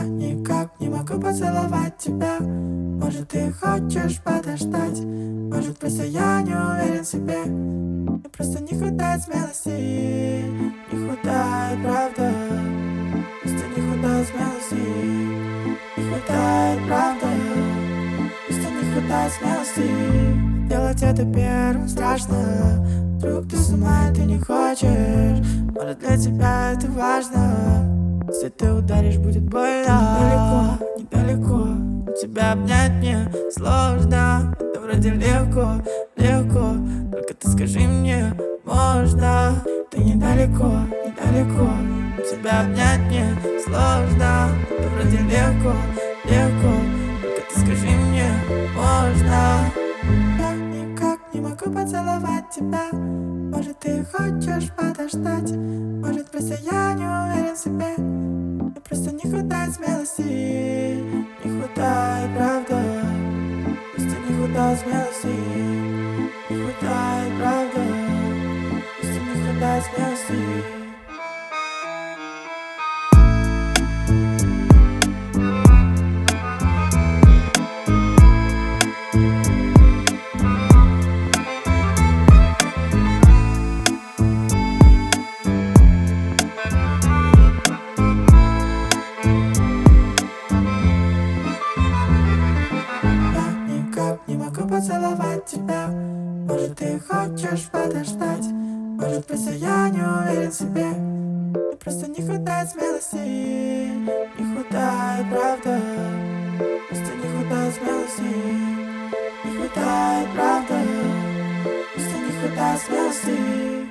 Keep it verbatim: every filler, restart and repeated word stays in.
Я никак не могу поцеловать тебя. Может, ты хочешь подождать? Может, просто я не уверен в себе. Мне просто не хватает смелости. Не хватает, правда. Просто не хватает смелости. Не хватает, правда. Просто не хватает смелости. Делать это первым страшно. Вдруг ты сама это не хочешь. Может, для тебя это важно. Если ты ударишь, будет больно. Недалеко, недалеко, но тебя обнять мне сложно. Это вроде легко, легко. Только ты скажи мне, можно. Ты недалеко, недалеко, но тебя обнять мне сложно. Это вроде легко, легко. Только ты скажи мне, можно. Я никак не могу поцеловать тебя. Может, ты хочешь подождать? Может, просто я не уверен в себе. Мне просто не хватает смелости. Не хватает, правда. Просто не хватает смелости. Не хватает, правда. Просто не хватает смелости. Не могу поцеловать тебя. Может, ты хочешь подождать? Может, просто я не уверен в себе. Мне просто не хватает смелости. Не хватает, правда. Просто не хватает смелости. Не хватает, правда. Просто не хватает смелости.